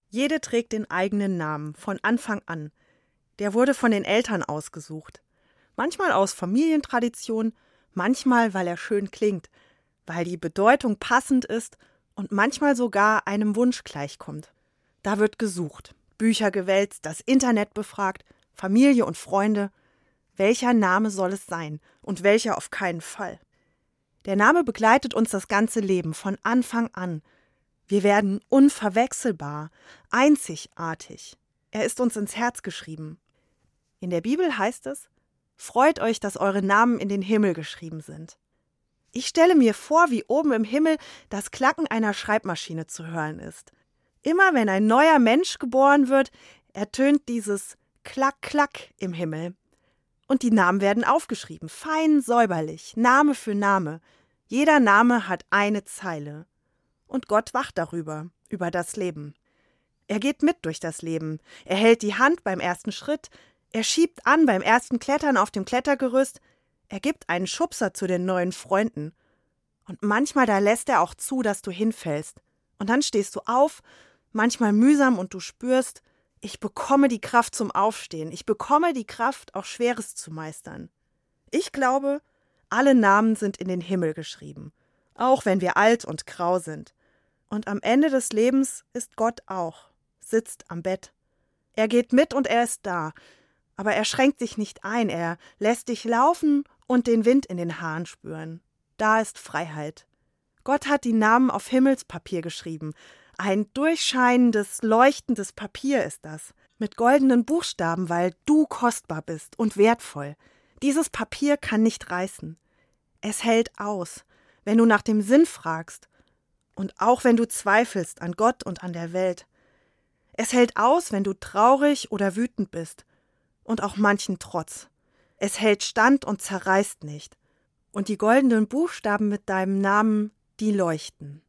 Jede trägt den eigenen Namen von Anfang an. Der wurde von den Eltern ausgesucht. Manchmal aus Familientradition, manchmal, weil er schön klingt, weil die Bedeutung passend ist und manchmal sogar einem Wunsch gleichkommt. Da wird gesucht, Bücher gewälzt, das Internet befragt, Familie und Freunde. Welcher Name soll es sein und welcher auf keinen Fall? Der Name begleitet uns das ganze Leben von Anfang an. Wir werden unverwechselbar, einzigartig. Er ist uns ins Herz geschrieben. In der Bibel heißt es: Freut euch, dass eure Namen in den Himmel geschrieben sind. Ich stelle mir vor, wie oben im Himmel das Klacken einer Schreibmaschine zu hören ist. Immer wenn ein neuer Mensch geboren wird, ertönt dieses Klack, Klack im Himmel. Und die Namen werden aufgeschrieben, fein säuberlich, Name für Name. Jeder Name hat eine Zeile. Und Gott wacht darüber, über das Leben. Er geht mit durch das Leben. Er hält die Hand beim ersten Schritt. Er schiebt an beim ersten Klettern auf dem Klettergerüst. Er gibt einen Schubser zu den neuen Freunden. Und manchmal, da lässt er auch zu, dass du hinfällst. Und dann stehst du auf, manchmal mühsam, und du spürst, ich bekomme die Kraft zum Aufstehen. Ich bekomme die Kraft, auch Schweres zu meistern. Ich glaube, alle Namen sind in den Himmel geschrieben. Auch wenn wir alt und grau sind. Und am Ende des Lebens ist Gott auch, sitzt am Bett. Er geht mit und er ist da. Aber er schränkt dich nicht ein, er lässt dich laufen und den Wind in den Haaren spüren. Da ist Freiheit. Gott hat die Namen auf Himmelspapier geschrieben. Ein durchscheinendes, leuchtendes Papier ist das, mit goldenen Buchstaben, weil du kostbar bist und wertvoll. Dieses Papier kann nicht reißen. Es hält aus, wenn du nach dem Sinn fragst und auch wenn du zweifelst an Gott und an der Welt. Es hält aus, wenn du traurig oder wütend bist und auch manchen Trotz. Es hält stand und zerreißt nicht. Und die goldenen Buchstaben mit deinem Namen, die leuchten.